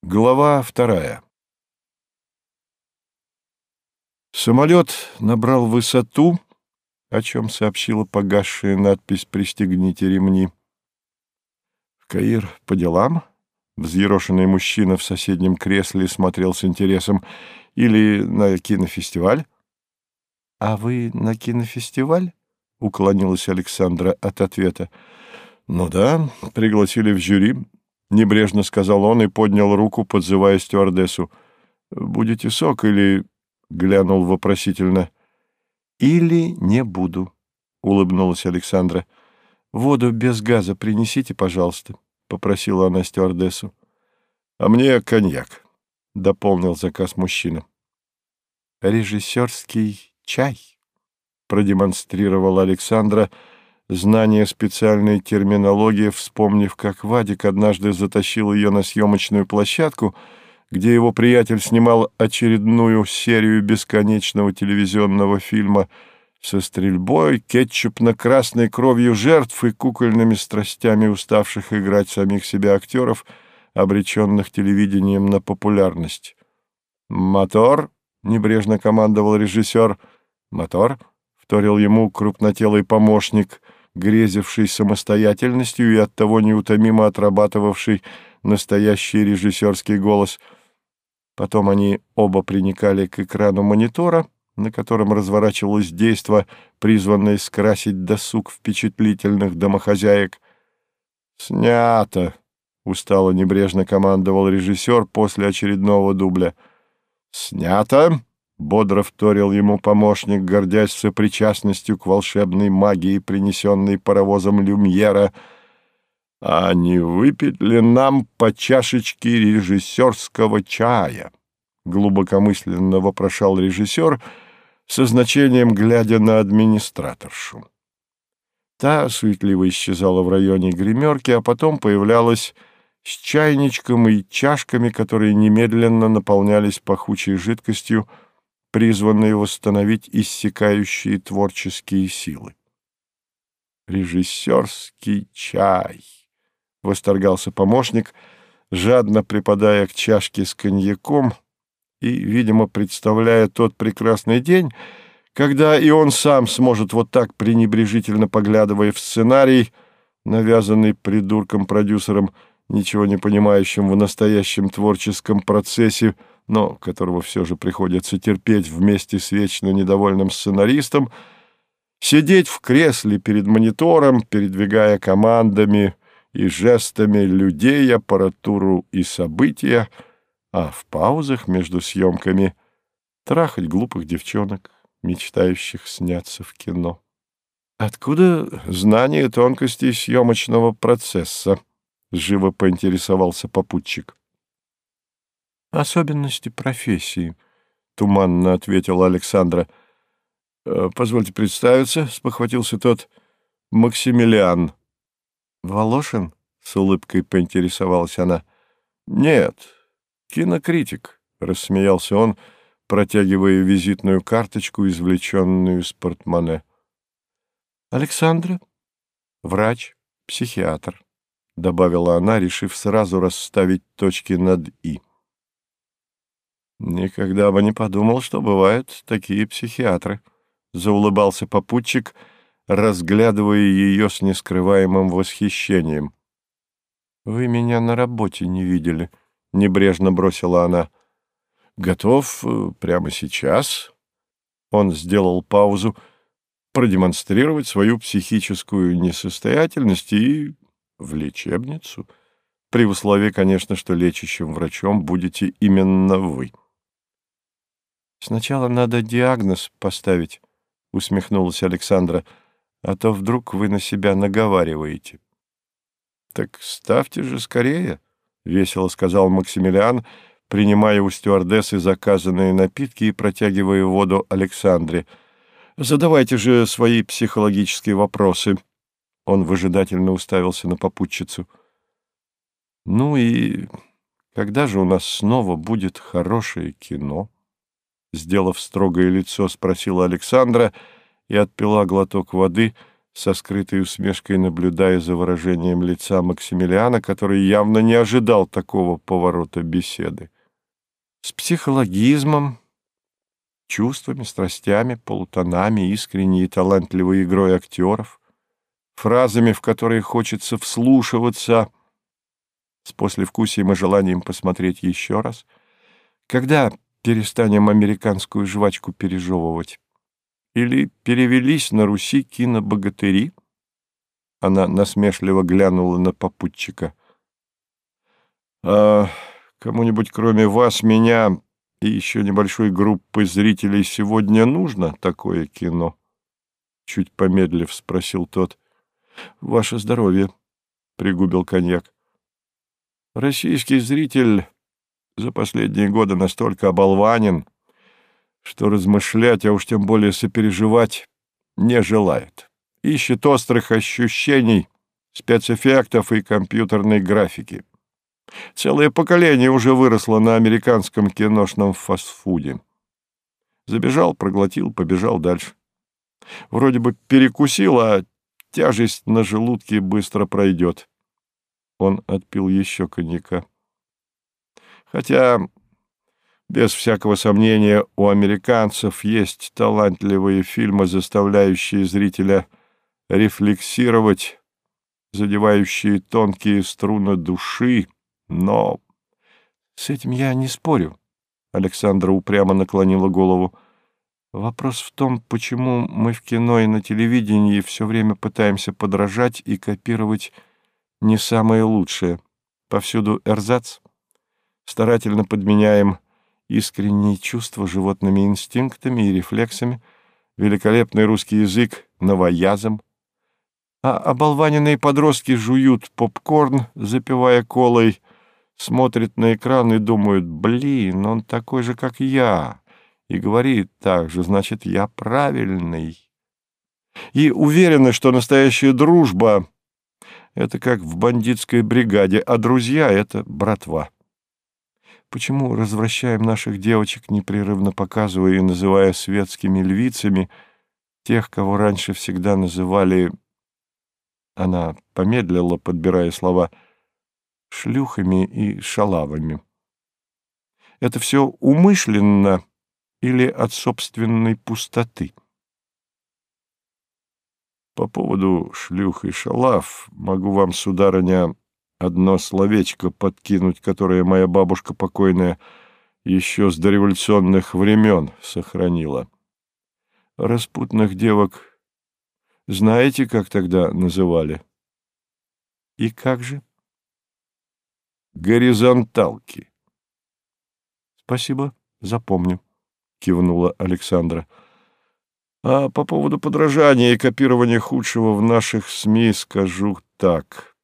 Глава 2. Самолет набрал высоту, о чем сообщила погасшая надпись «Пристегните ремни». В Каир по делам? Взъерошенный мужчина в соседнем кресле смотрел с интересом. Или на кинофестиваль? — А вы на кинофестиваль? — уклонилась Александра от ответа. — Ну да, пригласили в жюри. — небрежно сказал он и поднял руку, подзывая стюардессу. «Будете сок или...» — глянул вопросительно. «Или не буду», — улыбнулась Александра. «Воду без газа принесите, пожалуйста», — попросила она стюардессу. «А мне коньяк», — дополнил заказ мужчина. «Режиссерский чай», — продемонстрировала Александра знание специальной терминологии, вспомнив, как Вадик однажды затащил ее на съемочную площадку, где его приятель снимал очередную серию бесконечного телевизионного фильма со стрельбой, кетчупно-красной кровью жертв и кукольными страстями уставших играть самих себя актеров, обреченных телевидением на популярность. «Мотор!» — небрежно командовал режиссер. «Мотор!» — вторил ему крупнотелый помощник, грезивший самостоятельностью и оттого неутомимо отрабатывавший настоящий режиссерский голос. Потом они оба приникали к экрану монитора, на котором разворачивалось действо, призванное скрасить досуг впечатлительных домохозяек. «Снято!» — устало небрежно командовал режиссер после очередного дубля. «Снято!» — бодро вторил ему помощник, гордясь сопричастностью к волшебной магии, принесенной паровозом Люмьера. «А не выпить ли нам по чашечке режиссерского чая?» — глубокомысленно вопрошал режиссер, со значением глядя на администраторшу. Та суетливо исчезала в районе гримерки, а потом появлялась с чайничком и чашками, которые немедленно наполнялись пахучей жидкостью, призванные восстановить иссякающие творческие силы. «Режиссерский чай!» — восторгался помощник, жадно припадая к чашке с коньяком и, видимо, представляя тот прекрасный день, когда и он сам сможет вот так, пренебрежительно поглядывая в сценарий, навязанный придурком-продюсером, ничего не понимающим в настоящем творческом процессе, но которого все же приходится терпеть вместе с вечно недовольным сценаристом, сидеть в кресле перед монитором, передвигая командами и жестами людей, аппаратуру и события, а в паузах между съемками трахать глупых девчонок, мечтающих сняться в кино. «Откуда знание тонкостей съемочного процесса?» — живо поинтересовался попутчик. «Особенности профессии», — туманно ответила Александра. «Позвольте представиться», — спохватился тот. «Максимилиан». «Волошин?» — с улыбкой поинтересовалась она. «Нет, кинокритик», — рассмеялся он, протягивая визитную карточку, извлеченную из портмоне. «Александра, врач, психиатр», — добавила она, решив сразу расставить точки над «и». «Никогда бы не подумал, что бывают такие психиатры», — заулыбался попутчик, разглядывая ее с нескрываемым восхищением. «Вы меня на работе не видели», — небрежно бросила она. «Готов прямо сейчас». Он сделал паузу, продемонстрировать свою психическую несостоятельность и в лечебницу, при условии, конечно, что лечащим врачом будете именно вы. «Сначала надо диагноз поставить», — усмехнулась Александра, «а то вдруг вы на себя наговариваете». «Так ставьте же скорее», — весело сказал Максимилиан, принимая у стюардессы заказанные напитки и протягивая воду Александре. «Задавайте же свои психологические вопросы». Он выжидательно уставился на попутчицу. «Ну и когда же у нас снова будет хорошее кино?» Сделав строгое лицо, спросила Александра и отпила глоток воды, со скрытой усмешкой наблюдая за выражением лица Максимилиана, который явно не ожидал такого поворота беседы. С психологизмом, чувствами, страстями, полутонами, искренней и талантливой игрой актеров, фразами, в которые хочется вслушиваться, с послевкусием и желанием посмотреть еще раз. Когда перестанем американскую жвачку пережевывать? Или перевелись на Руси кинобогатыри? Она насмешливо глянула на попутчика. А кому-нибудь, кроме вас, меня и еще небольшой группы зрителей, сегодня нужно такое кино? Чуть помедлив спросил тот. Ваше здоровье, пригубил коньяк. Российский зритель за последние годы настолько оболванен, что размышлять, а уж тем более сопереживать, не желает. Ищет острых ощущений, спецэффектов и компьютерной графики. Целое поколение уже выросло на американском киношном фастфуде. Забежал, проглотил, побежал дальше. Вроде бы перекусил, а тяжесть на желудке быстро пройдет. Он отпил еще коньяка. Хотя, без всякого сомнения, у американцев есть талантливые фильмы, заставляющие зрителя рефлексировать, задевающие тонкие струны души, но... С этим я не спорю. Александра упрямо наклонила голову. Вопрос в том, почему мы в кино и на телевидении все время пытаемся подражать и копировать не самое лучшее. Повсюду эрзац. Старательно подменяем искренние чувства животными инстинктами и рефлексами, великолепный русский язык новоязом. А оболваненные подростки жуют попкорн, запивая колой, смотрят на экран и думают: «Блин, он такой же, как я», и говорит так же, значит, я правильный. И уверены, что настоящая дружба — это как в бандитской бригаде, а друзья — это братва. Почему развращаем наших девочек, непрерывно показывая и называя светскими львицами тех, кого раньше всегда называли... Она помедлила, подбирая слова, шлюхами и шалавами. Это все умышленно или от собственной пустоты? По поводу шлюх и шалав могу вам, сударыня, одно словечко подкинуть, которое моя бабушка покойная еще с дореволюционных времен сохранила. Распутных девок знаете, как тогда называли? И как же? Горизонталки. Спасибо, запомню, кивнула Александра. А по поводу подражания и копирования худшего в наших СМИ скажу так.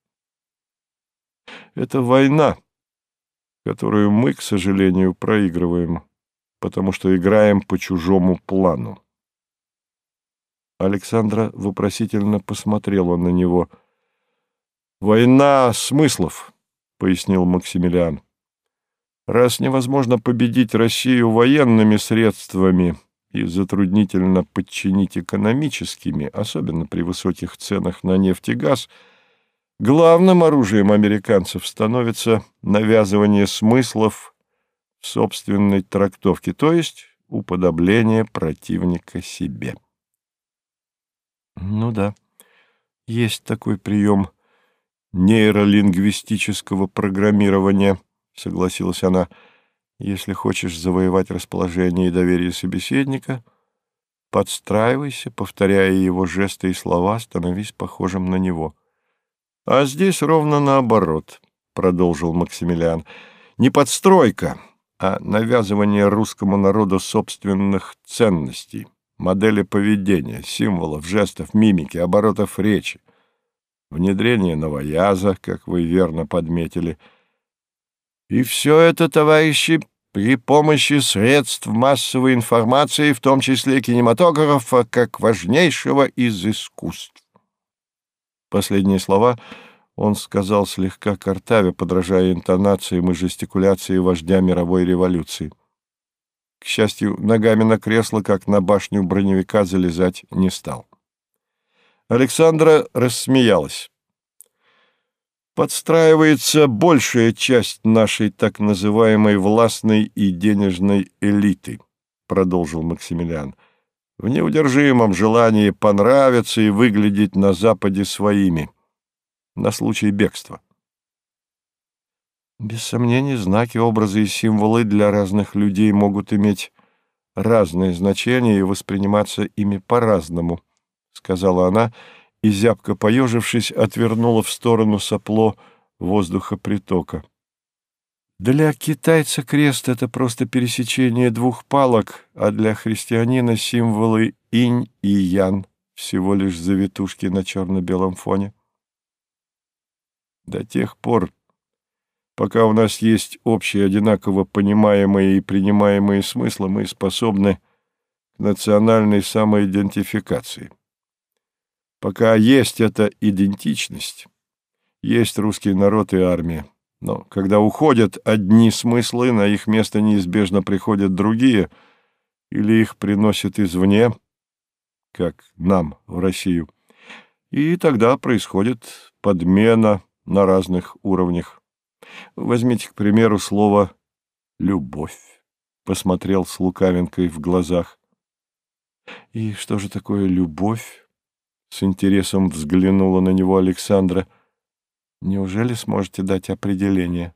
Это война, которую мы, к сожалению, проигрываем, потому что играем по чужому плану. Александра вопросительно посмотрела на него. «Война смыслов», — пояснил Максимилиан. «Раз невозможно победить Россию военными средствами и затруднительно подчинить экономическими, особенно при высоких ценах на нефть и газ, главным оружием американцев становится навязывание смыслов в собственной трактовке, то есть уподобление противника себе». Ну да, есть такой прием нейролингвистического программирования, согласилась она. Если хочешь завоевать расположение и доверие собеседника, подстраивайся, повторяя его жесты и слова, становись похожим на него. А здесь ровно наоборот, продолжил Максимилиан. Не подстройка, а навязывание русскому народу собственных ценностей. Модели поведения, символов, жестов, мимики, оборотов речи, внедрение новояза, как вы верно подметили. И все это, товарищи, при помощи средств массовой информации, в том числе кинематографа, как важнейшего из искусств. Последние слова он сказал слегка картавя, подражая интонациям и жестикуляции вождя мировой революции. К счастью, ногами на кресло, как на башню броневика, залезать не стал. Александра рассмеялась. «Подстраивается большая часть нашей так называемой властной и денежной элиты», — продолжил Максимилиан, «в неудержимом желании понравиться и выглядеть на Западе своими, на случай бегства». Без сомнений, знаки, образы и символы для разных людей могут иметь разные значения и восприниматься ими по-разному, — сказала она, и, зябко поежившись, отвернула в сторону сопло воздухопритока. Для китайца крест — это просто пересечение двух палок, а для христианина символы инь и ян — всего лишь завитушки на черно-белом фоне. До тех пор, пока у нас есть общие, одинаково понимаемые и принимаемые смыслы, мы способны к национальной самоидентификации. Пока есть эта идентичность, есть русский народ и армия. Но когда уходят одни смыслы, на их место неизбежно приходят другие, или их приносят извне, как нам в Россию, и тогда происходит подмена на разных уровнях. Возьмите, к примеру, слово «любовь», — посмотрел с лукавинкой в глазах. «И что же такое любовь?» — с интересом взглянула на него Александра. «Неужели сможете дать определение?»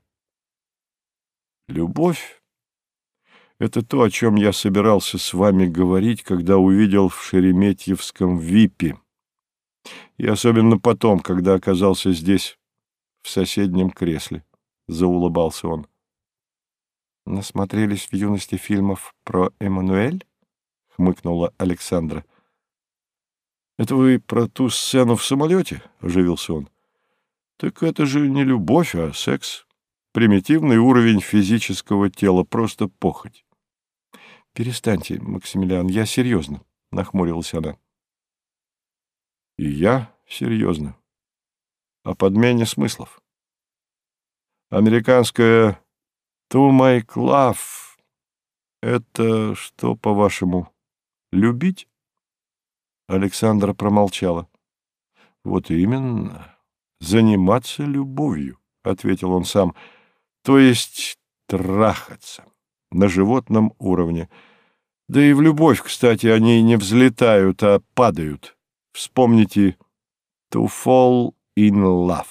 «Любовь — это то, о чем я собирался с вами говорить, когда увидел в Шереметьевском ВИПе, и особенно потом, когда оказался здесь, в соседнем кресле», — заулыбался он. «Насмотрелись в юности фильмов про Эммануэль?» — хмыкнула Александра. «Это вы про ту сцену в самолете?» — оживился он. «Так это же не любовь, а секс. Примитивный уровень физического тела, просто похоть». «Перестаньте, Максимилиан, я серьезно», — нахмурилась она. «И я серьезно. О подмене смыслов. Американская «to make love» — это что, по-вашему, любить?» Александра промолчала. «Вот именно, заниматься любовью», — ответил он сам, — «то есть трахаться на животном уровне. Да и в любовь, кстати, они не взлетают, а падают. Вспомните «to fall in love».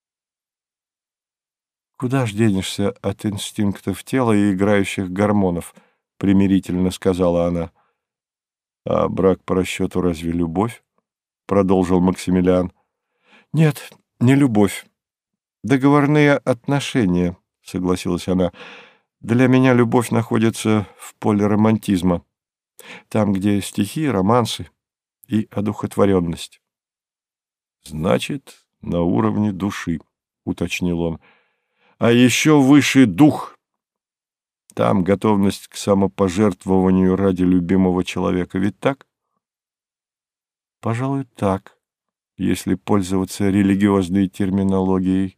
«Куда ж денешься от инстинктов тела и играющих гормонов?» — примирительно сказала она. «А брак по расчету разве любовь?» — продолжил Максимилиан. «Нет, не любовь. Договорные отношения», — согласилась она. «Для меня любовь находится в поле романтизма, там, где стихи, романсы и одухотворенность». «Значит, на уровне души», — уточнил он. «А еще выше дух. Там готовность к самопожертвованию ради любимого человека. Ведь так?» «Пожалуй, так, если пользоваться религиозной терминологией».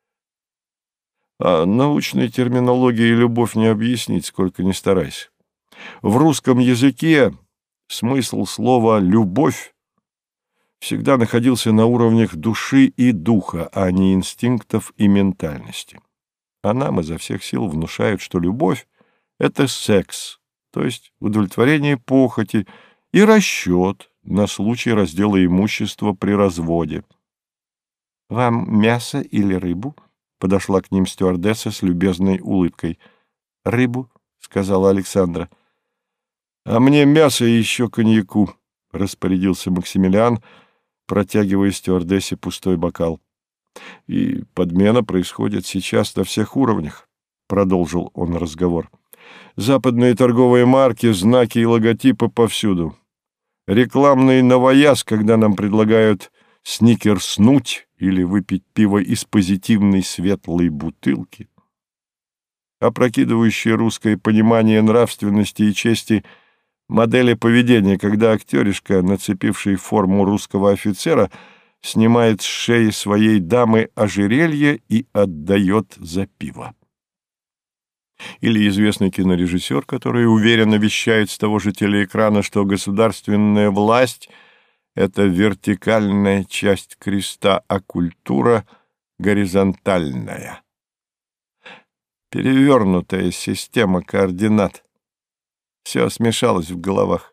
«А научной терминологией любовь не объяснить, сколько ни старайся. В русском языке смысл слова «любовь» всегда находился на уровнях души и духа, а не инстинктов и ментальности. А нам изо всех сил внушают, что любовь — это секс, то есть удовлетворение похоти и расчет на случай раздела имущества при разводе. «Вам мясо или рыбу?» — подошла к ним стюардесса с любезной улыбкой. «Рыбу», — сказала Александра. «А мне мясо и еще коньяку», — распорядился Максимилиан, протягивая стюардессе пустой бокал. «И подмена происходит сейчас на всех уровнях», — продолжил он разговор. «Западные торговые марки, знаки и логотипы повсюду. Рекламный новояз, когда нам предлагают сникерснуть или выпить пиво из позитивной светлой бутылки. Опрокидывающее русское понимание нравственности и чести модели поведения, когда актеришка, нацепивший форму русского офицера, снимает с шеи своей дамы ожерелье и отдает за пиво. Или известный кинорежиссер, который уверенно вещает с того же телеэкрана, что государственная власть — это вертикальная часть креста, а культура — горизонтальная. Перевернутая система координат. Все смешалось в головах.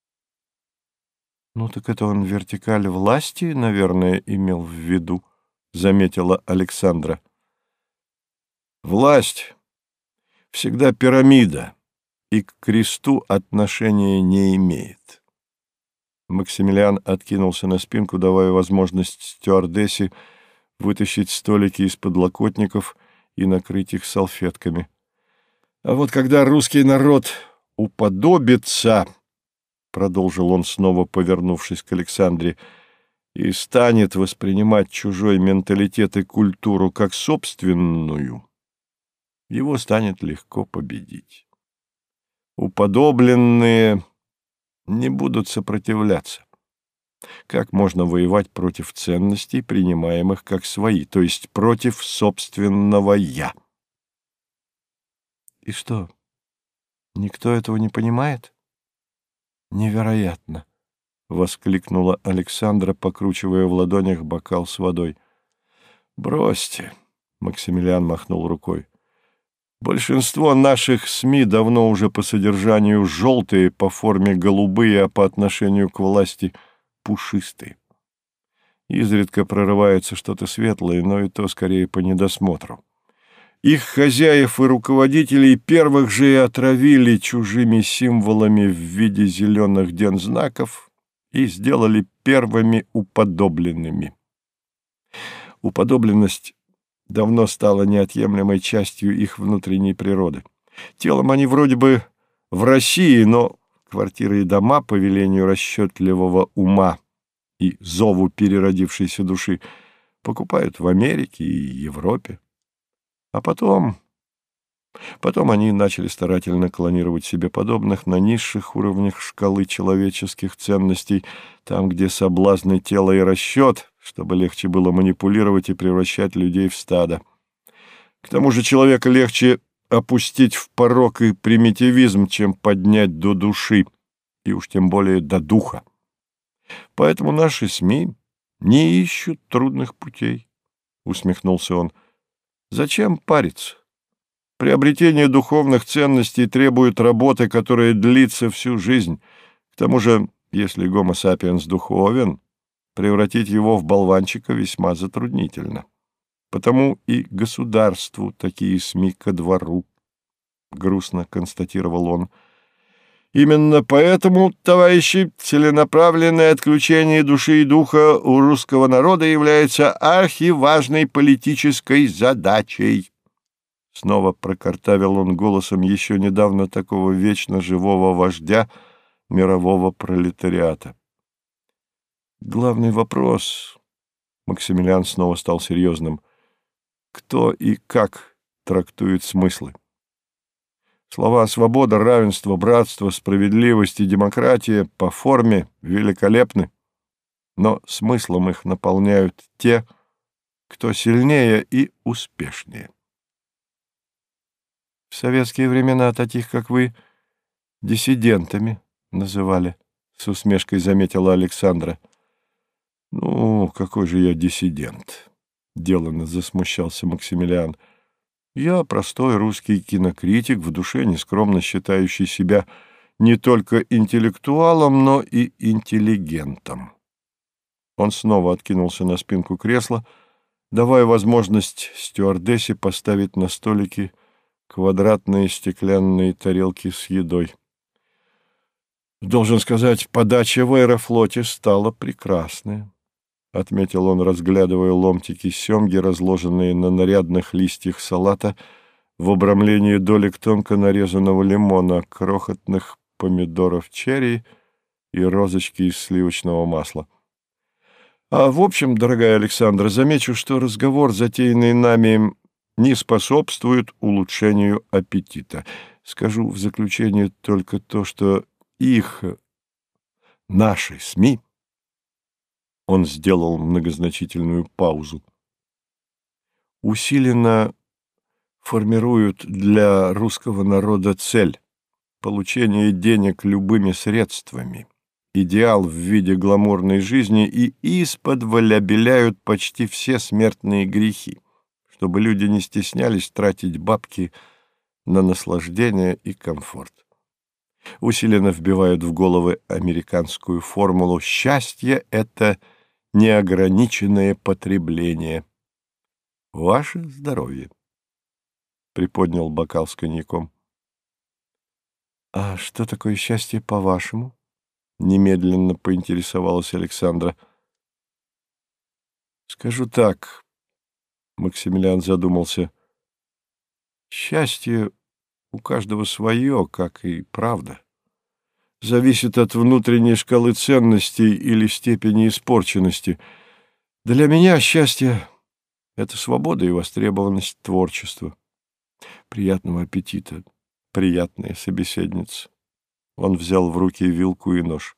«Ну так это он вертикаль власти, наверное, имел в виду», — заметила Александра. «Власть всегда пирамида и к кресту отношения не имеет». Максимилиан откинулся на спинку, давая возможность стюардессе вытащить столики из подлокотников и накрыть их салфетками. «А вот когда русский народ уподобится, — продолжил он, снова повернувшись к Александре, — и станет воспринимать чужой менталитет и культуру как собственную, его станет легко победить. Уподобленные не будут сопротивляться. Как можно воевать против ценностей, принимаемых как свои, то есть против собственного «я»? И что, никто этого не понимает? Невероятно! — воскликнула Александра, покручивая в ладонях бокал с водой. «Бросьте!» — Максимилиан махнул рукой. «Большинство наших СМИ давно уже по содержанию желтые, по форме голубые, а по отношению к власти пушистые. Изредка прорывается что-то светлое, но и то скорее по недосмотру. Их хозяев и руководителей первых же и отравили чужими символами в виде зеленых дензнаков и сделали первыми уподобленными. Уподобленность давно стала неотъемлемой частью их внутренней природы. Телом они вроде бы в России, но квартиры и дома по велению расчетливого ума и зову переродившейся души покупают в Америке и Европе. А потом они начали старательно клонировать себе подобных на низших уровнях шкалы человеческих ценностей, там, где соблазны тела и расчет, чтобы легче было манипулировать и превращать людей в стадо. К тому же человека легче опустить в порок и примитивизм, чем поднять до души, и уж тем более до духа. Поэтому наши СМИ не ищут трудных путей, — усмехнулся он. Зачем париться? Приобретение духовных ценностей требует работы, которая длится всю жизнь. К тому же, если гомо сапиенс духовен, превратить его в болванчика весьма затруднительно. Потому и государству такие СМИ ко двору, — грустно констатировал он. Именно поэтому, товарищи, целенаправленное отключение души и духа у русского народа является архиважной политической задачей. Снова прокартавил он голосом еще недавно такого вечно живого вождя мирового пролетариата. Главный вопрос, Максимилиан снова стал серьезным, кто и как трактует смыслы. Слова «свобода», «равенство», «братство», «справедливость» и «демократия» по форме великолепны, но смыслом их наполняют те, кто сильнее и успешнее. В советские времена таких, как вы, диссидентами называли, — с усмешкой заметила Александра. — Ну, какой же я диссидент? — деланно засмущался Максимилиан. — Я простой русский кинокритик, в душе нескромно считающий себя не только интеллектуалом, но и интеллигентом. Он снова откинулся на спинку кресла, давая возможность стюардессе поставить на столики квадратные стеклянные тарелки с едой. «Должен сказать, подача в Аэрофлоте стала прекрасная», — отметил он, разглядывая ломтики семги, разложенные на нарядных листьях салата, в обрамлении долек тонко нарезанного лимона, крохотных помидоров черри и розочки из сливочного масла. «А в общем, дорогая Александра, замечу, что разговор, затеянный нами, не способствует улучшению аппетита. Скажу в заключение только то, что наши СМИ, он сделал многозначительную паузу, усиленно формируют для русского народа цель — получение денег любыми средствами идеал в виде гламурной жизни и исподволь обеляют почти все смертные грехи, чтобы люди не стеснялись тратить бабки на наслаждение и комфорт. Усиленно вбивают в головы американскую формулу «счастье — это неограниченное потребление». «Ваше здоровье!» — приподнял бокал с коньяком. «А что такое счастье, по-вашему?» — немедленно поинтересовалась Александра. «Скажу так», — Максимилиан задумался, — «счастье у каждого свое, как и правда. Зависит от внутренней шкалы ценностей или степени испорченности. Для меня счастье — это свобода и востребованность творчества. Приятного аппетита, приятная собеседница». Он взял в руки вилку и нож.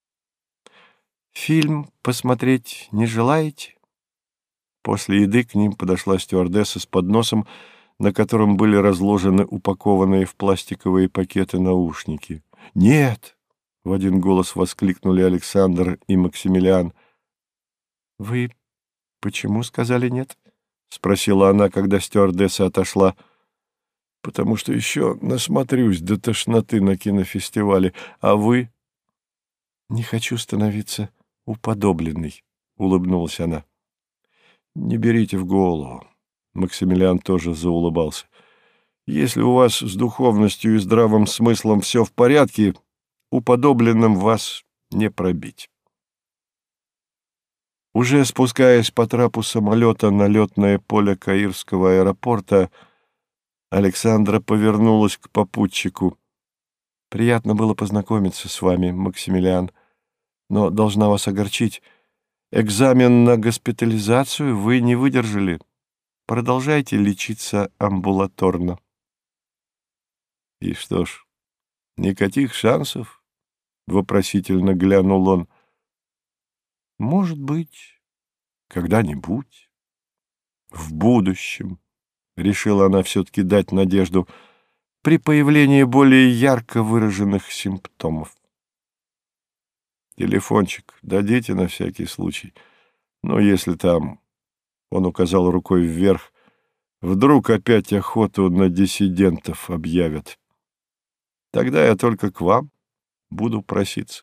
«Фильм посмотреть не желаете?» После еды к ним подошла стюардесса с подносом, на котором были разложены упакованные в пластиковые пакеты наушники. «Нет!» — в один голос воскликнули Александр и Максимилиан. «Вы почему сказали нет?» — спросила она, когда стюардесса отошла. «Потому что еще насмотрюсь до тошноты на кинофестивале. А вы?» «Не хочу становиться уподобленной», — улыбнулась она. «Не берите в голову». Максимилиан тоже заулыбался. «Если у вас с духовностью и здравым смыслом все в порядке, уподобленным вас не пробить». Уже спускаясь по трапу самолета на летное поле Каирского аэропорта, Александра повернулась к попутчику. «Приятно было познакомиться с вами, Максимилиан, но должна вас огорчить. Экзамен на госпитализацию вы не выдержали. Продолжайте лечиться амбулаторно». «И что ж, никаких шансов?» — вопросительно глянул он. «Может быть, когда-нибудь, в будущем», — решила она все-таки дать надежду, при появлении более ярко выраженных симптомов. «Телефончик дадите на всякий случай. Но если там...» — он указал рукой вверх. «Вдруг опять охоту на диссидентов объявят. Тогда я только к вам буду проситься».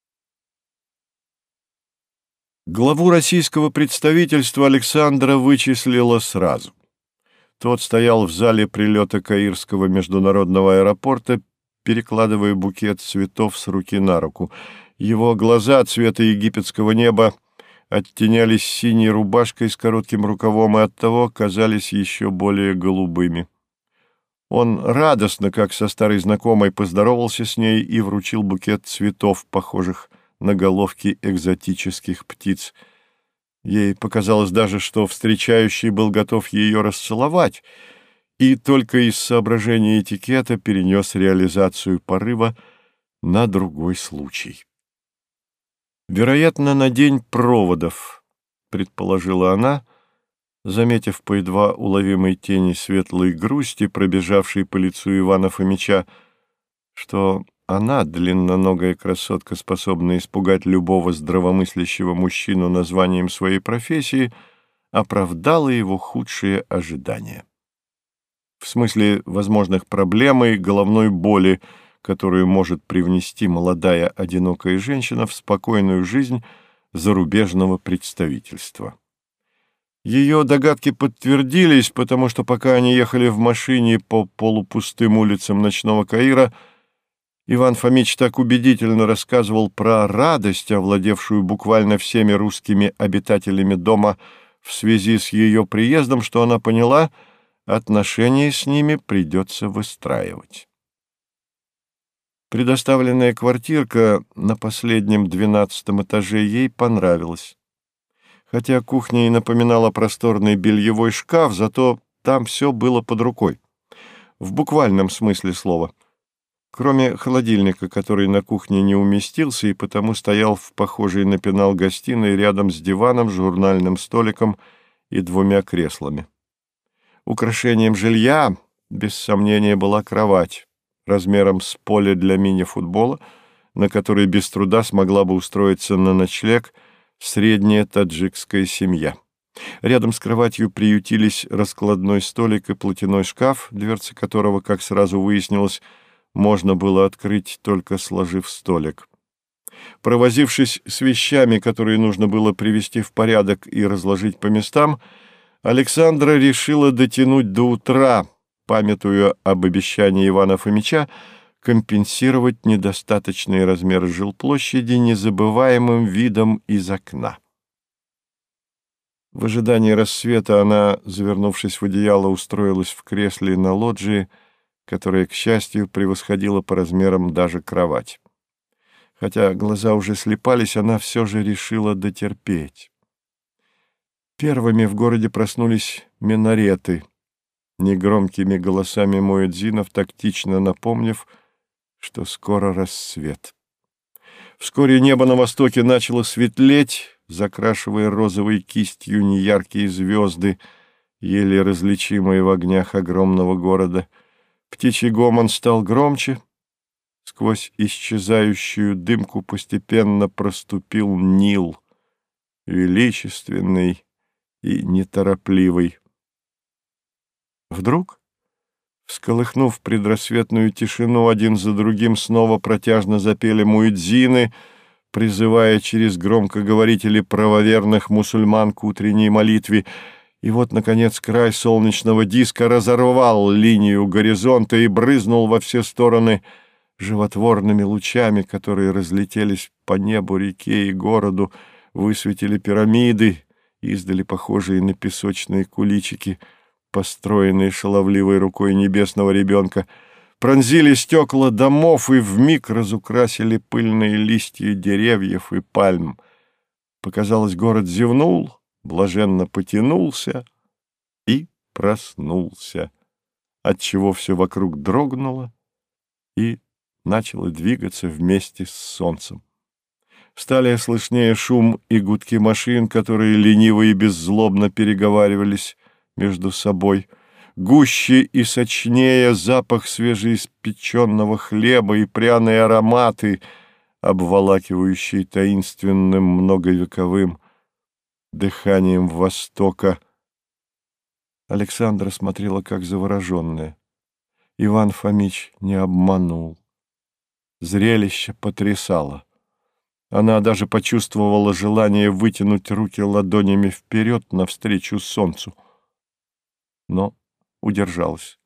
Главу российского представительства Александра вычислила сразу. Тот стоял в зале прилета Каирского международного аэропорта, перекладывая букет цветов с руки на руку. Его глаза цвета египетского неба оттенялись синей рубашкой с коротким рукавом и оттого казались еще более голубыми. Он радостно, как со старой знакомой, поздоровался с ней и вручил букет цветов, похожих на головки экзотических птиц. Ей показалось даже, что встречающий был готов ее расцеловать, и только из соображения этикета перенес реализацию порыва на другой случай. «Вероятно, на день проводов», — предположила она, заметив по едва уловимой тени светлой грусти, пробежавшей по лицу Ивана Фомича, что она, длинноногая красотка, способная испугать любого здравомыслящего мужчину названием своей профессии, оправдала его худшие ожидания. В смысле возможных проблем и головной боли, которую может привнести молодая одинокая женщина в спокойную жизнь зарубежного представительства. Ее догадки подтвердились, потому что пока они ехали в машине по полупустым улицам ночного Каира, Иван Фомич так убедительно рассказывал про радость, овладевшую буквально всеми русскими обитателями дома в связи с ее приездом, что она поняла, отношения с ними придется выстраивать. Предоставленная квартирка на последнем 12-м этаже ей понравилась. Хотя кухня и напоминала просторный бельевой шкаф, зато там все было под рукой. В буквальном смысле слова. Кроме холодильника, который на кухне не уместился и потому стоял в похожей на пенал гостиной рядом с диваном, журнальным столиком и 2 креслами. Украшением жилья, без сомнения, была кровать размером с поле для мини-футбола, на которой без труда смогла бы устроиться на ночлег средняя таджикская семья. Рядом с кроватью приютились раскладной столик и платяной шкаф, дверцы которого, как сразу выяснилось, можно было открыть, только сложив столик. Провозившись с вещами, которые нужно было привести в порядок и разложить по местам, Александра решила дотянуть до утра, памятуя об обещании Ивана Фомича компенсировать недостаточные размеры жилплощади незабываемым видом из окна. В ожидании рассвета она, завернувшись в одеяло, устроилась в кресле на лоджии, которая, к счастью, превосходила по размерам даже кровать. Хотя глаза уже слепались, она все же решила дотерпеть. Первыми в городе проснулись минареты, негромкими голосами муэдзинов, тактично напомнив, что скоро рассвет. Вскоре небо на востоке начало светлеть, закрашивая розовой кистью неяркие звезды, еле различимые в огнях огромного города. Птичий гомон стал громче. Сквозь исчезающую дымку постепенно проступил Нил, величественный и неторопливый. Вдруг, всколыхнув предрассветную тишину, один за другим снова протяжно запели муэдзины, призывая через громкоговорители правоверных мусульман к утренней молитве. И вот, наконец, край солнечного диска разорвал линию горизонта и брызнул во все стороны животворными лучами, которые разлетелись по небу, реке и городу, высветили пирамиды, издали похожие на песочные куличики, построенные шаловливой рукой небесного ребенка, пронзили стекла домов и вмиг разукрасили пыльные листья деревьев и пальм. Показалось, город зевнул, блаженно потянулся и проснулся, отчего все вокруг дрогнуло и начало двигаться вместе с солнцем. Стали слышнее шум и гудки машин, которые лениво и беззлобно переговаривались между собой. Гуще и сочнее запах свежеиспеченного хлеба и пряные ароматы, обволакивающие таинственным многовековым дыханием Востока. Александра смотрела как завороженная. Иван Фомич не обманул. Зрелище потрясало. Она даже почувствовала желание вытянуть руки ладонями вперед навстречу солнцу, но удержалась.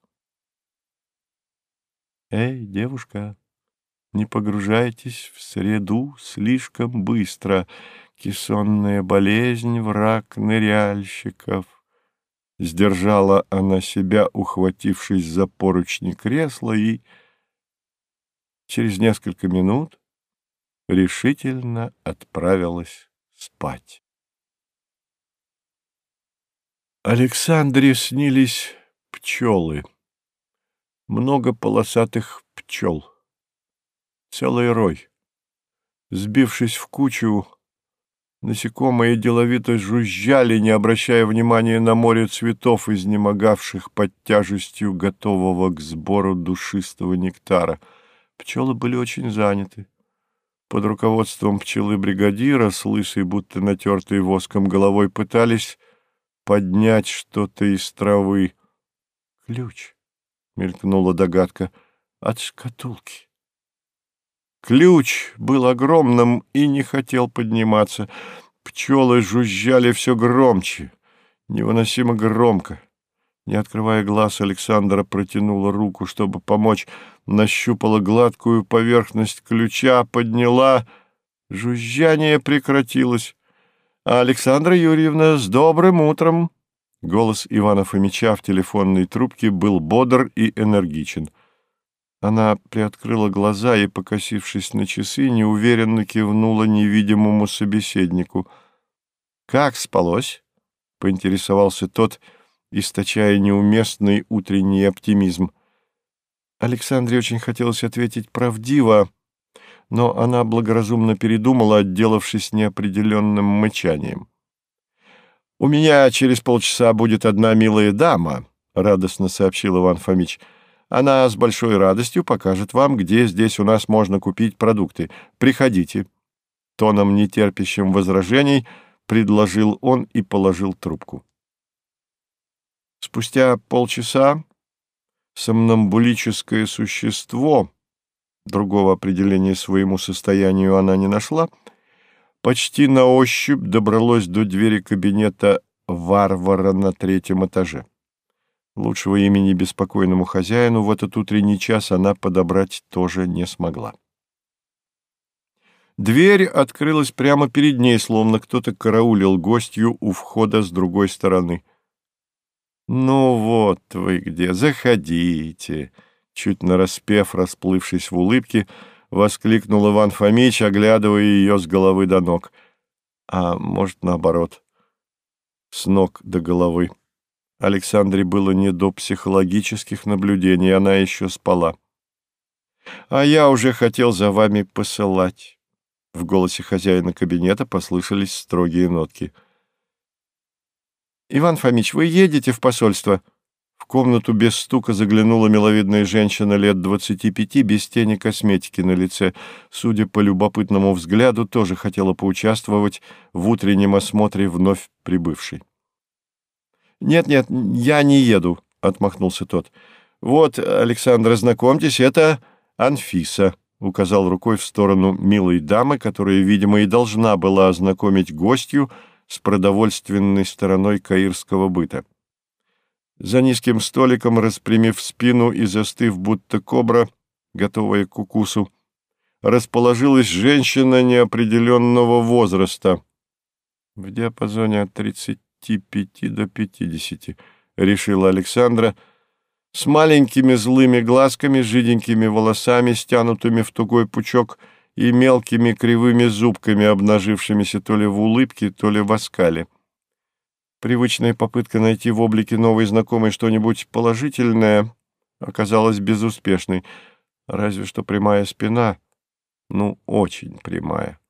«Эй, девушка, не погружайтесь в среду слишком быстро. Кессонная болезнь — враг ныряльщиков». Сдержала она себя, ухватившись за поручни кресла, и через несколько минут решительно отправилась спать. Александре снились пчелы, много полосатых пчел, целый рой. Сбившись в кучу, насекомые деловито жужжали, не обращая внимания на море цветов, изнемогавших под тяжестью готового к сбору душистого нектара. Пчелы были очень заняты. Под руководством пчелы-бригадира, с лысой, будто натертой воском головой, пытались поднять что-то из травы. «Ключ», — мелькнула догадка, — «от шкатулки». Ключ был огромным и не хотел подниматься. Пчелы жужжали все громче, невыносимо громко. Не открывая глаз, Александра протянула руку, чтобы помочь, нащупала гладкую поверхность ключа, подняла. Жужжание прекратилось. «Александра Юрьевна, с добрым утром!» Голос Ивана Фомича в телефонной трубке был бодр и энергичен. Она приоткрыла глаза и, покосившись на часы, неуверенно кивнула невидимому собеседнику. «Как спалось?» — поинтересовался тот, источая неуместный утренний оптимизм. Александре очень хотелось ответить правдиво, но она благоразумно передумала, отделавшись неопределенным мычанием. «У меня через полчаса будет одна милая дама», — радостно сообщил Иван Фомич. Она с большой радостью покажет вам, где здесь у нас можно купить продукты. Приходите». Тоном, нетерпящим возражений, предложил он и положил трубку. Спустя полчаса сомнамбулическое существо, другого определения своему состоянию она не нашла, почти на ощупь добралось до двери кабинета варвара на 3-м этаже. Лучшего имени беспокойному хозяину в этот утренний час она подобрать тоже не смогла. Дверь открылась прямо перед ней, словно кто-то караулил гостью у входа с другой стороны. «Ну вот вы где, заходите!» Чуть нараспев, расплывшись в улыбке, воскликнул Иван Фомич, оглядывая ее с головы до ног. А может, наоборот, с ног до головы. Александре было не до психологических наблюдений, она еще спала. «А я уже хотел за вами посылать». В голосе хозяина кабинета послышались строгие нотки. «Иван Фомич, вы едете в посольство?» В комнату без стука заглянула миловидная женщина лет 25, без тени косметики на лице. Судя по любопытному взгляду, тоже хотела поучаствовать в утреннем осмотре вновь прибывшей. «Нет-нет, я не еду», — отмахнулся тот. «Вот, Александр, знакомьтесь, это Анфиса», — указал рукой в сторону милой дамы, которая, видимо, и должна была ознакомить гостью с продовольственной стороной каирского быта. За низким столиком, распрямив спину и застыв, будто кобра, готовая к укусу, расположилась женщина неопределенного возраста, в диапазоне от 35 до 50, решила Александра, с маленькими злыми глазками, жиденькими волосами, стянутыми в тугой пучок, и мелкими кривыми зубками, обнажившимися то ли в улыбке, то ли в оскале. Привычная попытка найти в облике новой знакомой что-нибудь положительное оказалась безуспешной, разве что прямая спина, ну, очень прямая.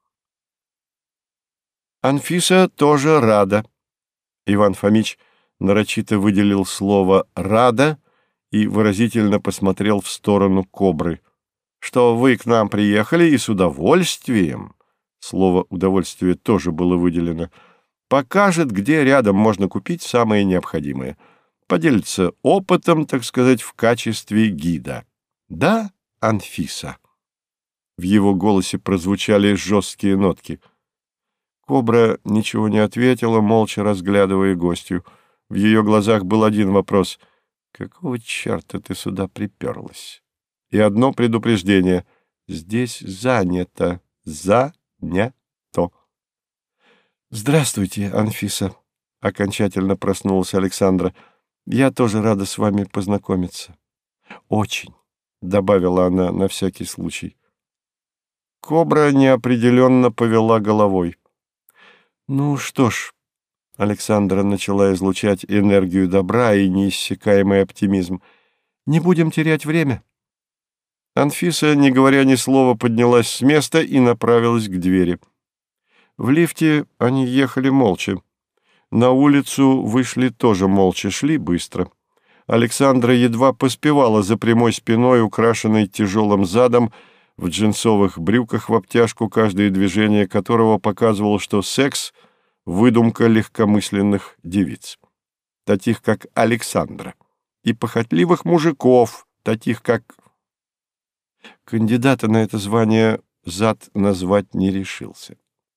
Анфиса тоже рада. Иван Фомич нарочито выделил слово «рада» и выразительно посмотрел в сторону кобры. «Что вы к нам приехали и с удовольствием», слово «удовольствие» тоже было выделено, покажет, где рядом можно купить самое необходимое. Поделится опытом, так сказать, в качестве гида. Да, Анфиса?» В его голосе прозвучали жесткие нотки. Кобра ничего не ответила, молча разглядывая гостью. В ее глазах был один вопрос. «Какого черта ты сюда приперлась?» И одно предупреждение. «Здесь занято. Занято». «Здравствуйте, Анфиса», — окончательно проснулась Александра. «Я тоже рада с вами познакомиться». «Очень», — добавила она на всякий случай. Кобра неопределенно повела головой. «Ну что ж», — Александра начала излучать энергию добра и неиссякаемый оптимизм, — «не будем терять время». Анфиса, не говоря ни слова, поднялась с места и направилась к двери. В лифте они ехали молча. На улицу вышли тоже молча, шли быстро. Александра едва поспевала за прямой спиной, украшенной тяжелым задом, в джинсовых брюках в обтяжку, каждое движение которого показывало, что секс — выдумка легкомысленных девиц, таких как Александра, и похотливых мужиков, таких как... Кандидата на это звание зад назвать не решился.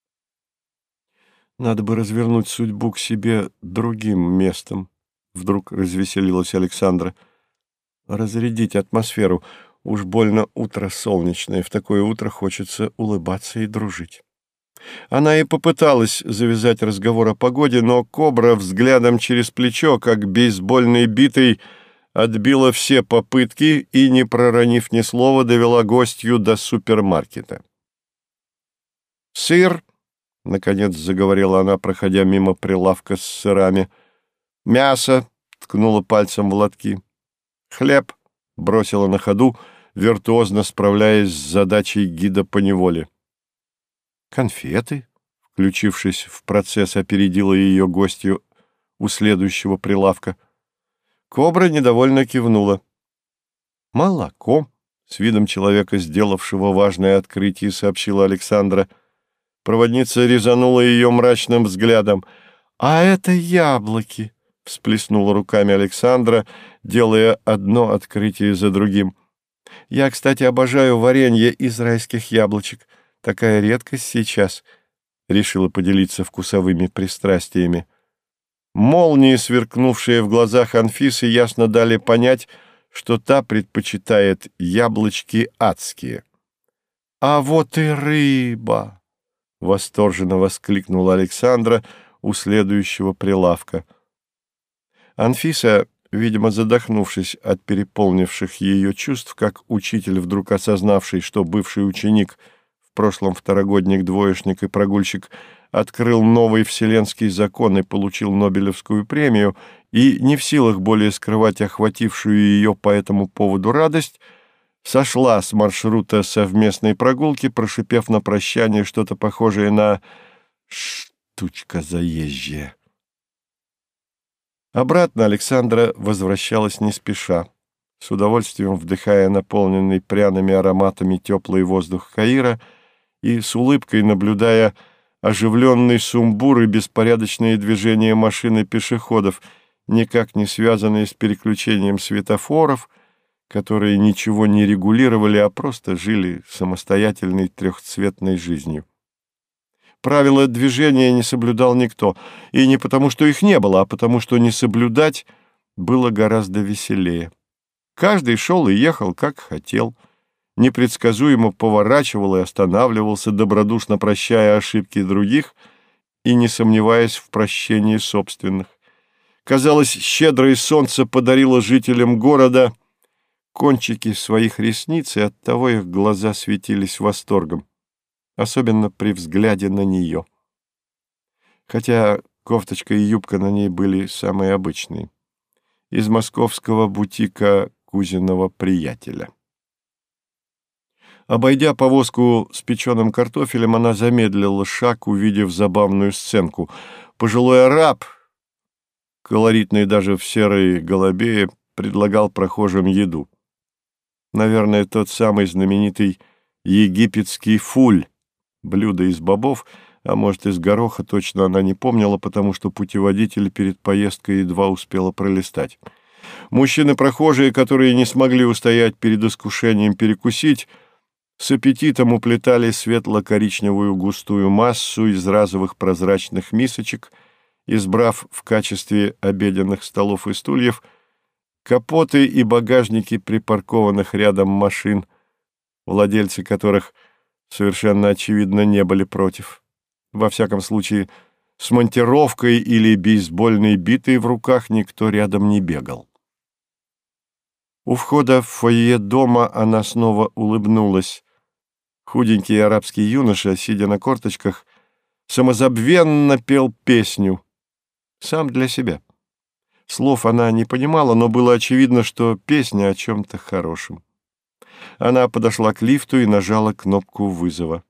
«Надо бы развернуть судьбу к себе другим местом», — вдруг развеселилась Александра. «Разрядить атмосферу. Уж больно утро солнечное, в такое утро хочется улыбаться и дружить». Она и попыталась завязать разговор о погоде, но кобра взглядом через плечо, как бейсбольной битой, отбила все попытки и, не проронив ни слова, довела гостью до супермаркета. «Сыр», — наконец заговорила она, проходя мимо прилавка с сырами. «Мясо», — ткнула пальцем в лотки. «Хлеб», — бросила на ходу, виртуозно справляясь с задачей гида поневоле. «Конфеты», — включившись в процесс, опередила ее гостью у следующего прилавка. Кобра недовольно кивнула. «Молоко», — с видом человека, сделавшего важное открытие, сообщила Александра. Проводница резанула ее мрачным взглядом. «А это яблоки!» — всплеснула руками Александра, делая одно открытие за другим. «Я, кстати, обожаю варенье из райских яблочек. Такая редкость сейчас», — решила поделиться вкусовыми пристрастиями. Молнии, сверкнувшие в глазах Анфисы, ясно дали понять, что та предпочитает яблочки адские. «А вот и рыба!» — восторженно воскликнула Александра у следующего прилавка. Анфиса, видимо, задохнувшись от переполнивших ее чувств, как учитель, вдруг осознавший, что бывший ученик, в прошлом второгодник, двоечник и прогульщик, открыл новый вселенский закон и получил Нобелевскую премию, и не в силах более скрывать охватившую ее по этому поводу радость, сошла с маршрута совместной прогулки, прошипев на прощание что-то похожее на «штучка заезжая». Обратно Александра возвращалась не спеша, с удовольствием вдыхая наполненный пряными ароматами теплый воздух Каира и с улыбкой наблюдая оживленный сумбур и беспорядочные движения машин и пешеходов, никак не связанные с переключением светофоров, которые ничего не регулировали, а просто жили самостоятельной трехцветной жизнью. Правила движения не соблюдал никто, и не потому, что их не было, а потому, что не соблюдать было гораздо веселее. Каждый шел и ехал, как хотел, непредсказуемо поворачивал и останавливался, добродушно прощая ошибки других и не сомневаясь в прощении собственных. Казалось, щедрое солнце подарило жителям города кончики своих ресниц, и оттого их глаза светились восторгом, особенно при взгляде на нее. Хотя кофточка и юбка на ней были самые обычные, из московского бутика Кузиного приятеля. Обойдя повозку с печеным картофелем, она замедлила шаг, увидев забавную сценку. Пожилой араб, колоритный даже в серой голубее, предлагал прохожим еду. Наверное, тот самый знаменитый египетский фуль, блюдо из бобов, а может, из гороха, точно она не помнила, потому что путеводитель перед поездкой едва успела пролистать. Мужчины-прохожие, которые не смогли устоять перед искушением перекусить, с аппетитом уплетали светло-коричневую густую массу из разовых прозрачных мисочек, избрав в качестве обеденных столов и стульев капоты и багажники припаркованных рядом машин, владельцы которых совершенно очевидно не были против. Во всяком случае, с монтировкой или бейсбольной битой в руках никто рядом не бегал. У входа в фойе дома она снова улыбнулась. Худенький арабский юноша, сидя на корточках, самозабвенно пел песню, сам для себя. Слов она не понимала, но было очевидно, что песня о чем-то хорошем. Она подошла к лифту и нажала кнопку вызова.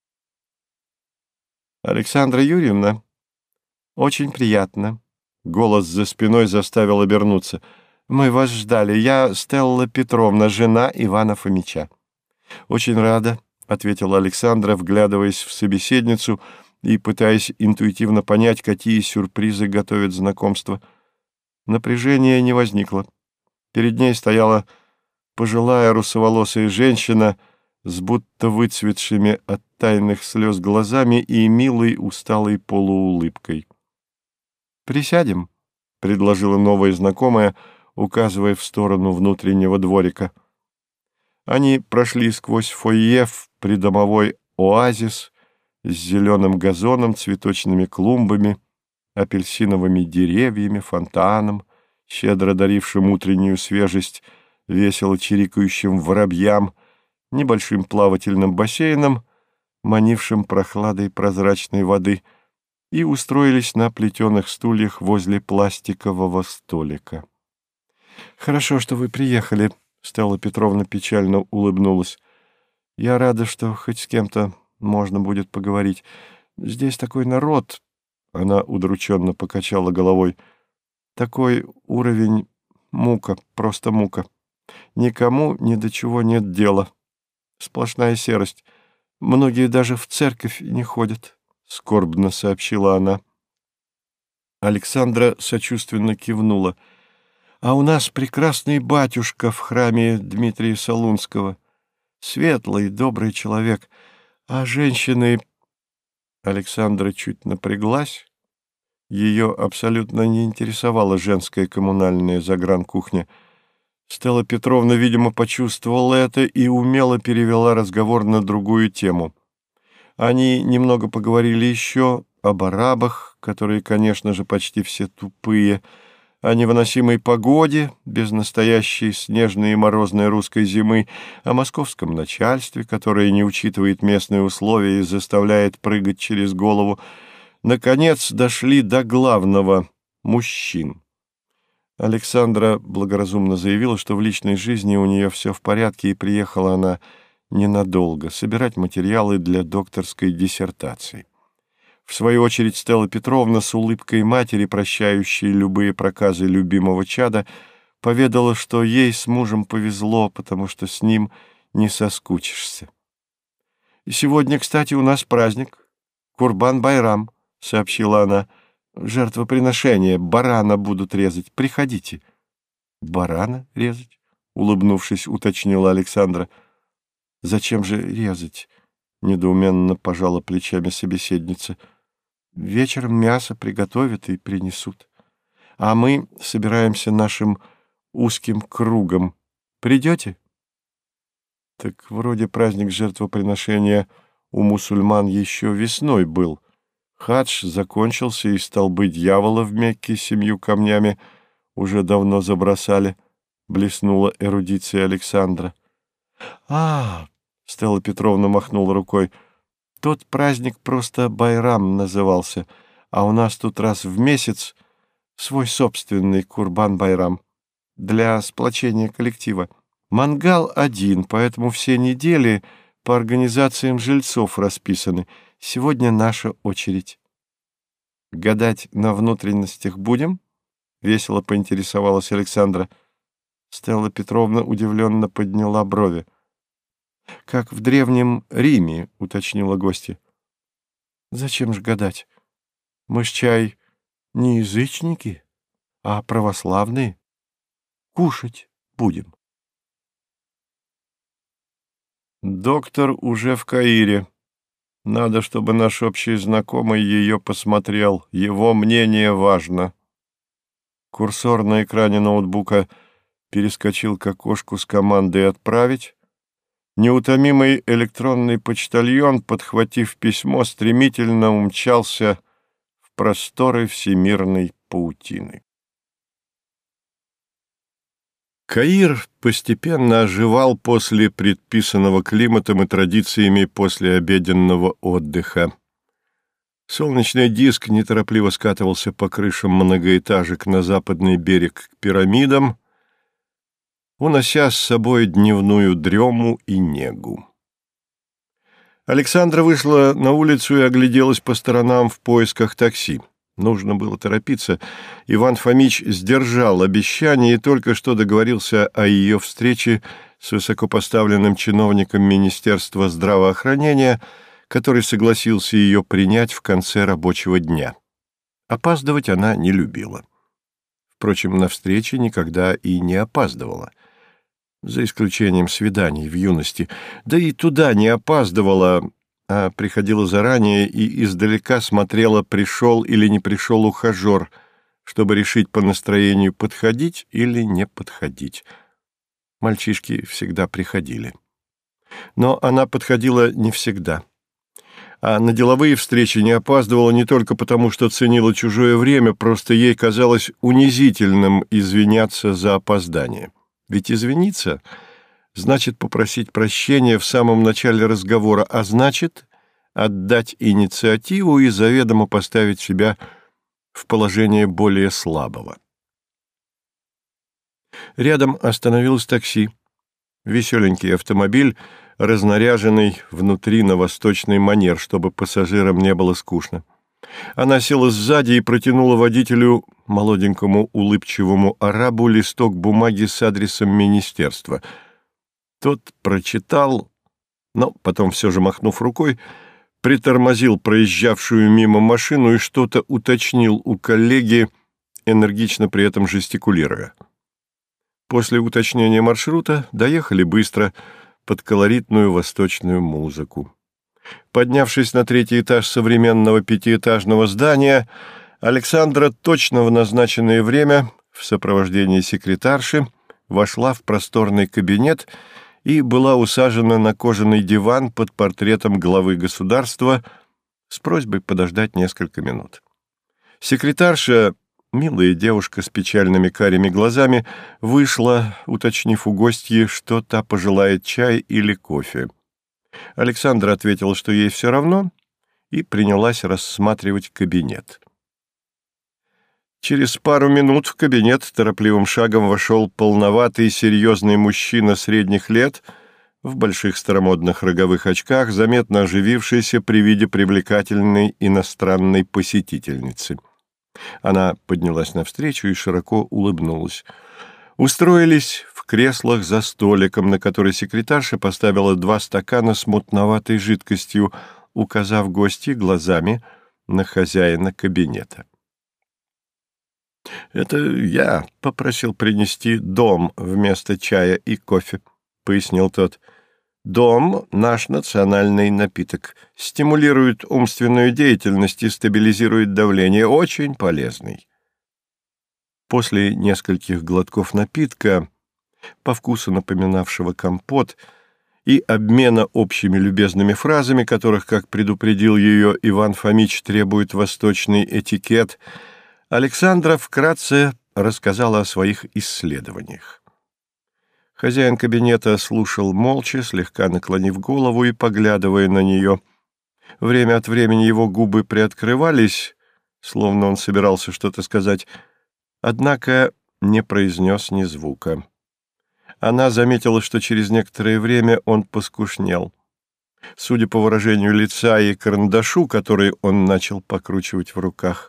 «Александра Юрьевна, очень приятно». Голос за спиной заставил обернуться. «Мы вас ждали. Я Стелла Петровна, жена Ивана Фомича». «Очень рада», — ответила Александра, вглядываясь в собеседницу и пытаясь интуитивно понять, какие сюрпризы готовит знакомство. Напряжения не возникло. Перед ней стояла пожилая русоволосая женщина с будто выцветшими от тайных слез глазами и милой усталой полуулыбкой. «Присядем», — предложила новая знакомая, указывая в сторону внутреннего дворика. Они прошли сквозь фойе в придомовой оазис с зеленым газоном, цветочными клумбами, апельсиновыми деревьями, фонтаном, щедро дарившим утреннюю свежесть весело чирикающим воробьям, небольшим плавательным бассейном, манившим прохладой прозрачной воды, и устроились на плетеных стульях возле пластикового столика. «Хорошо, что вы приехали», — Стелла Петровна печально улыбнулась. «Я рада, что хоть с кем-то можно будет поговорить. Здесь такой народ...» — она удрученно покачала головой. «Такой уровень... мука, просто мука». Никому ни до чего нет дела. Сплошная серость. Многие даже в церковь не ходят, — скорбно сообщила она. Александра сочувственно кивнула. А у нас прекрасный батюшка в храме Дмитрия Солунского. Светлый, добрый человек. А женщины... Александра чуть напряглась. Ее абсолютно не интересовала женская коммунальная загранкухня. Стелла Петровна, видимо, почувствовала это и умело перевела разговор на другую тему. Они немного поговорили еще об арабах, которые, конечно же, почти все тупые, о невыносимой погоде, без настоящей снежной и морозной русской зимы, о московском начальстве, которое не учитывает местные условия и заставляет прыгать через голову. Наконец дошли до главного — мужчин. Александра благоразумно заявила, что в личной жизни у нее все в порядке, и приехала она ненадолго собирать материалы для докторской диссертации. В свою очередь Стелла Петровна с улыбкой матери, прощающей любые проказы любимого чада, поведала, что ей с мужем повезло, потому что с ним не соскучишься. «И сегодня, кстати, у нас праздник. Курбан-байрам», — сообщила она. «Жертвоприношение. Барана будут резать. Приходите». «Барана резать?» — улыбнувшись, уточнила Александра. «Зачем же резать?» — недоуменно пожала плечами собеседница. «Вечером мясо приготовят и принесут. А мы собираемся нашим узким кругом. Придете?» Так вроде праздник жертвоприношения у мусульман еще весной был. Хадж закончился, и столбы дьявола в Мекке с 7 камнями уже давно забросали, блеснула эрудиция Александра. Стелла Петровна махнула рукой. Тот праздник просто Байрам назывался, а у нас тут раз в месяц свой собственный Курбан-байрам для сплочения коллектива. Мангал один, поэтому все недели по организациям жильцов расписаны. Сегодня наша очередь. Гадать на внутренностях будем? Весело поинтересовалась Александра. Стелла Петровна удивленно подняла брови. «Как в Древнем Риме», — уточнила гостья. «Зачем же гадать? Мы ж, чай, не язычники, а православные. Кушать будем». «Доктор уже в Каире. Надо, чтобы наш общий знакомый ее посмотрел. Его мнение важно». Курсор на экране ноутбука перескочил к окошку с командой «Отправить». Неутомимый электронный почтальон, подхватив письмо, стремительно умчался в просторы всемирной паутины. Каир постепенно оживал после предписанного климатом и традициями послеобеденного отдыха. Солнечный диск неторопливо скатывался по крышам многоэтажек на западный берег к пирамидам, унося с собой дневную дрему и негу. Александра вышла на улицу и огляделась по сторонам в поисках такси. Нужно было торопиться. Иван Фомич сдержал обещание и только что договорился о ее встрече с высокопоставленным чиновником Министерства здравоохранения, который согласился ее принять в конце рабочего дня. Опаздывать она не любила. Впрочем, на встрече никогда и не опаздывала. За исключением свиданий в юности. Да и туда не опаздывала, а приходила заранее и издалека смотрела, пришел или не пришел ухажер, чтобы решить по настроению, подходить или не подходить. Мальчишки всегда приходили. Но она подходила не всегда. А на деловые встречи не опаздывала не только потому, что ценила чужое время, просто ей казалось унизительным извиняться за опоздание. Ведь извиниться значит попросить прощения в самом начале разговора, а значит отдать инициативу и заведомо поставить себя в положение более слабого. Рядом остановилось такси. Веселенький автомобиль, разнаряженный внутри на восточный манер, чтобы пассажирам не было скучно. Она села сзади и протянула водителю, молоденькому улыбчивому арабу, листок бумаги с адресом министерства. Тот прочитал, но потом, все же махнув рукой, притормозил проезжавшую мимо машину и что-то уточнил у коллеги, энергично при этом жестикулируя. После уточнения маршрута доехали быстро, под колоритную восточную музыку. Поднявшись на 3-й этаж современного 5-этажного здания, Александра точно в назначенное время в сопровождении секретарши вошла в просторный кабинет и была усажена на кожаный диван под портретом главы государства с просьбой подождать несколько минут. Секретарша, милая девушка с печальными карими глазами, вышла, уточнив у гостьи, что та пожелает, чай или кофе. Александра ответила, что ей все равно, и принялась рассматривать кабинет. Через пару минут в кабинет торопливым шагом вошел полноватый серьезный мужчина средних лет в больших старомодных роговых очках, заметно оживившийся при виде привлекательной иностранной посетительницы. Она поднялась навстречу и широко улыбнулась. Устроились в креслах за столиком, на который секретарша поставила 2 стакана с мутноватой жидкостью, указав гостье глазами на хозяина кабинета. «Это я попросил принести дом вместо чая и кофе», — пояснил тот. «Дом — наш национальный напиток. Стимулирует умственную деятельность и стабилизирует давление. Очень полезный». После нескольких глотков напитка, по вкусу напоминавшего компот, и обмена общими любезными фразами, которых, как предупредил ее Иван Фомич, требует восточный этикет, Александра вкратце рассказала о своих исследованиях. Хозяин кабинета слушал молча, слегка наклонив голову и поглядывая на нее. Время от времени его губы приоткрывались, словно он собирался что-то сказать, однако не произнес ни звука. Она заметила, что через некоторое время он поскушнел. Судя по выражению лица и карандашу, который он начал покручивать в руках.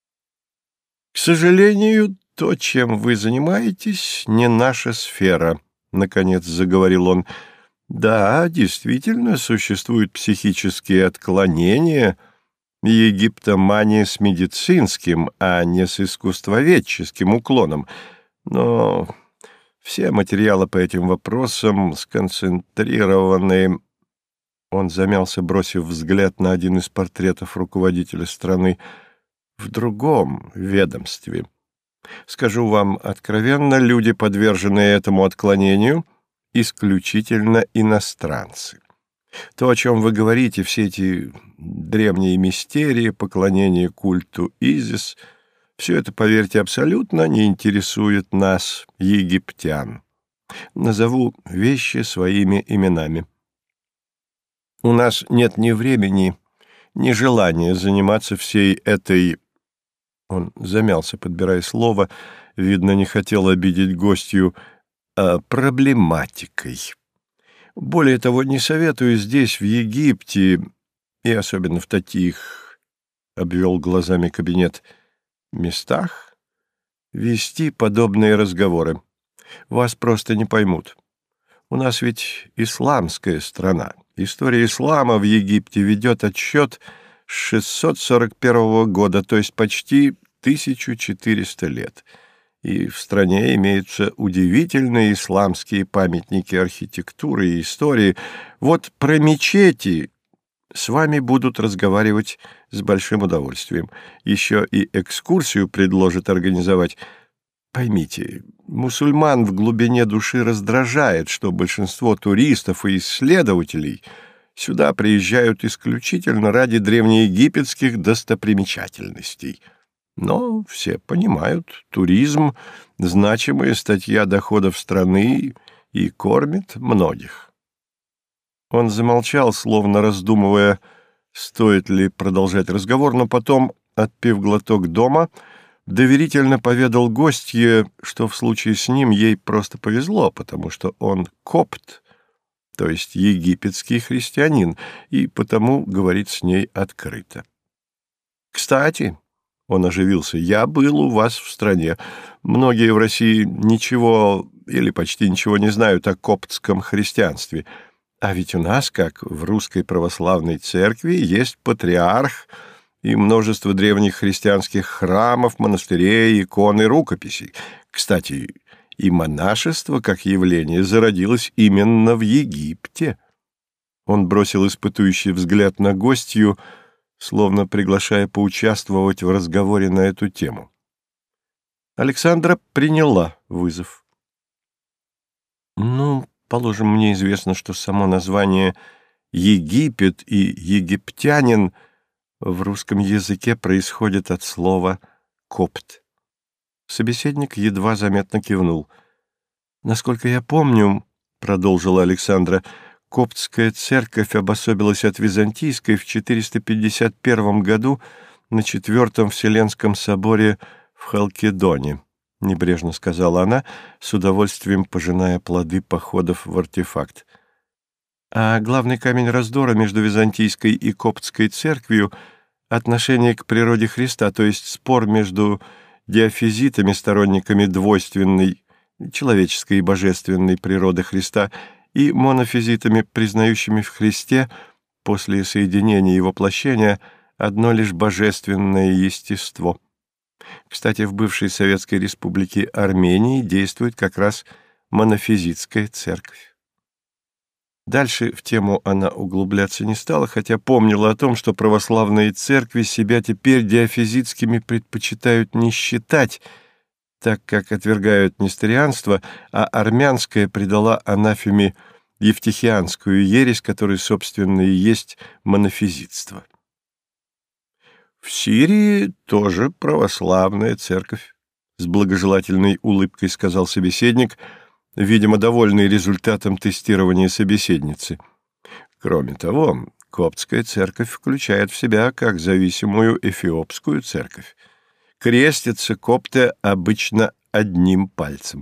«К сожалению, то, чем вы занимаетесь, не наша сфера», — наконец заговорил он. «Да, действительно, существуют психические отклонения, египтомания с медицинским, а не с искусствоведческим уклоном. Но все материалы по этим вопросам сконцентрированы...» Он замялся, бросив взгляд на один из портретов руководителя страны. «В другом ведомстве. Скажу вам откровенно, люди, подверженные этому отклонению, исключительно иностранцы. То, о чем вы говорите, все эти древние мистерии, поклонение культу Изис, все это, поверьте, абсолютно не интересует нас, египтян. Назову вещи своими именами. У нас нет ни времени, ни желания заниматься всей этой...» Он замялся, подбирая слово, видно, не хотел обидеть гостью, проблематикой. Более того, не советую здесь, в Египте, и особенно в таких, обвел глазами кабинет, местах, вести подобные разговоры. Вас просто не поймут. У нас ведь исламская страна. История ислама в Египте ведет отсчет с 641 года, то есть почти 1400 лет. И в стране имеются удивительные исламские памятники архитектуры и истории. Вот про мечети с вами будут разговаривать с большим удовольствием. Еще и экскурсию предложат организовать. Поймите, мусульман в глубине души раздражает, что большинство туристов и исследователей сюда приезжают исключительно ради древнеегипетских достопримечательностей. Но все понимают, туризм — значимая статья доходов страны и кормит многих. Он замолчал, словно раздумывая, стоит ли продолжать разговор, но потом, отпив глоток дома, доверительно поведал гостье, что в случае с ним ей просто повезло, потому что он копт, то есть египетский христианин, и потому говорит с ней открыто. К Кстати, он оживился, я был у вас в стране. Многие в России ничего или почти ничего не знают о коптском христианстве. А ведь у нас, как в русской православной церкви, есть патриарх и множество древних христианских храмов, монастырей, икон и рукописей. Кстати, и монашество, как явление, зародилось именно в Египте. Он бросил испытующий взгляд на гостью, словно приглашая поучаствовать в разговоре на эту тему. Александра приняла вызов. «Ну, положим, мне известно, что само название «Египет» и «египтянин» в русском языке происходит от слова «копт». Собеседник едва заметно кивнул. «Насколько я помню, — продолжила Александра, — коптская церковь обособилась от византийской в 451 году на Четвертом Вселенском соборе в Халкидоне», — небрежно сказала она, с удовольствием пожиная плоды походов в артефакт. «А главный камень раздора между византийской и коптской церковью — отношение к природе Христа, то есть спор между диафизитами, сторонниками двойственной, человеческой и божественной природы Христа, и монофизитами, признающими в Христе после соединения и воплощения одно лишь божественное естество. Кстати, в бывшей Советской Республике Армении действует как раз монофизитская церковь». Дальше в тему она углубляться не стала, хотя помнила о том, что православные церкви себя теперь диафизитскими предпочитают не считать, так как отвергают несторианство, а армянская предала анафеме евтихианскую ересь, которая, собственно, и есть монофизитство. «В Сирии тоже православная церковь», — с благожелательной улыбкой сказал собеседник, видимо, довольный результатом тестирования собеседницы. «Кроме того, коптская церковь включает в себя как зависимую эфиопскую церковь. Крестятся копты обычно одним пальцем.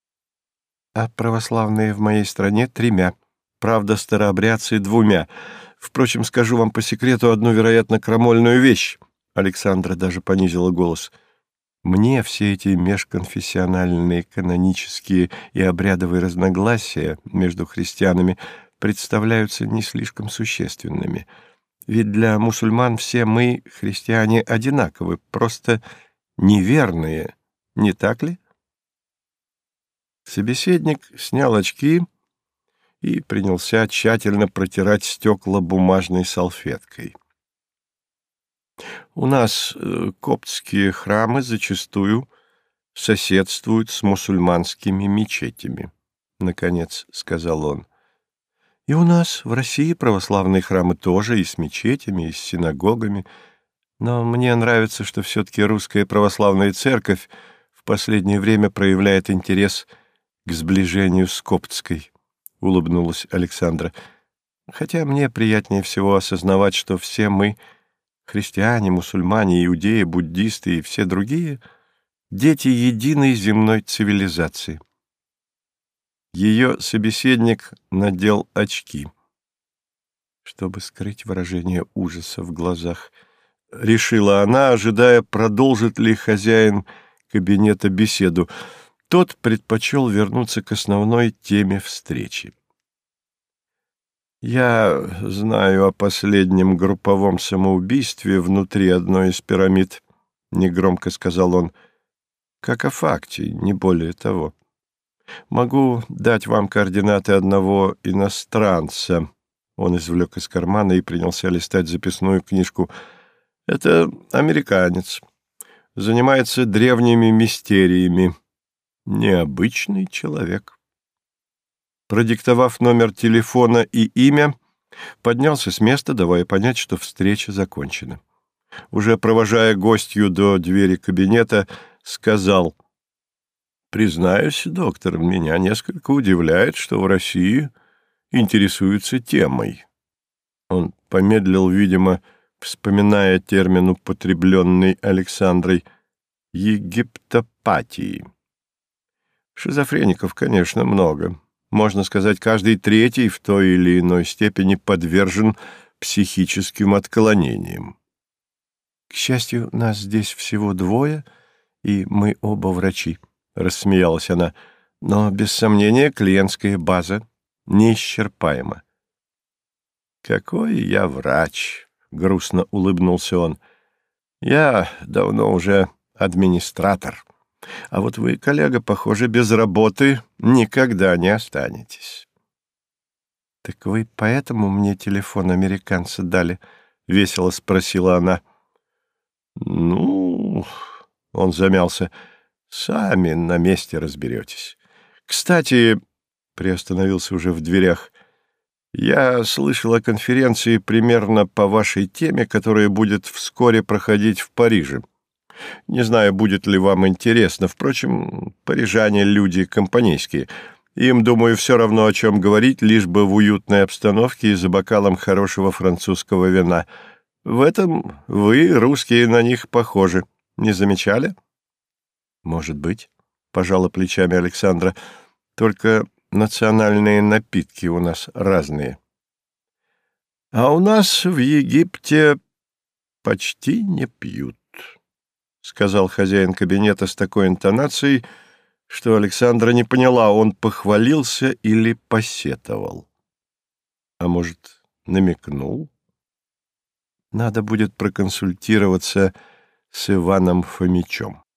А православные в моей стране 3, правда, старообрядцы 2. Впрочем, скажу вам по секрету одну, вероятно, крамольную вещь». Александра даже понизила голос. «Мне все эти межконфессиональные, канонические и обрядовые разногласия между христианами представляются не слишком существенными. Ведь для мусульман все мы, христиане, одинаковы, просто неверные, не так ли?» Собеседник снял очки и принялся тщательно протирать стекла бумажной салфеткой. «У нас коптские храмы зачастую соседствуют с мусульманскими мечетями», — наконец сказал он. «И у нас в России православные храмы тоже и с мечетями, и с синагогами. Но мне нравится, что все-таки русская православная церковь в последнее время проявляет интерес к сближению с коптской», — улыбнулась Александра. «Хотя мне приятнее всего осознавать, что все мы, христиане, мусульмане, иудеи, буддисты и все другие, дети единой земной цивилизации». Ее собеседник надел очки, чтобы скрыть выражение ужаса в глазах. Решила она, ожидая, продолжит ли хозяин кабинета беседу. Тот предпочел вернуться к основной теме встречи. «Я знаю о последнем групповом самоубийстве внутри одной из пирамид», — негромко сказал он, — «как о факте, не более того. Могу дать вам координаты одного иностранца». Он извлек из кармана и принялся листать записную книжку. «Это американец. Занимается древними мистериями. Необычный человек». Продиктовав номер телефона и имя, поднялся с места, давая понять, что встреча закончена. Уже провожая гостью до двери кабинета, сказал: «Признаюсь, доктор, меня несколько удивляет, что в России интересуются темой». Он помедлил, видимо, вспоминая термин, употребленный Александрой, египтопатии. Шизофреников, конечно, много. Можно сказать, каждый третий в той или иной степени подвержен психическим отклонениям. К счастью, нас здесь всего двое, и мы оба врачи, — рассмеялась она. Но, без сомнения, клиентская база неисчерпаема. «Какой я врач!» — грустно улыбнулся он. «Я давно уже администратор. А вот вы, коллега, похоже, без работы никогда не останетесь». «Так вы поэтому мне телефон американца дали?» — весело спросила она. «Ну...» — он замялся. «Сами на месте разберетесь. Кстати...» — приостановился уже в дверях. «Я слышал о конференции примерно по вашей теме, которая будет вскоре проходить в Париже. Не знаю, будет ли вам интересно. Впрочем, парижане — люди компанейские. Им, думаю, все равно, о чем говорить, лишь бы в уютной обстановке и за бокалом хорошего французского вина. В этом вы, русские, на них похожи. Не замечали?» «Может быть», — пожала плечами Александра, — «только национальные напитки у нас разные». «А у нас в Египте почти не пьют», — сказал хозяин кабинета с такой интонацией, что Александра не поняла, он похвалился или посетовал. А может, намекнул? Надо будет проконсультироваться с Иваном Фомичом.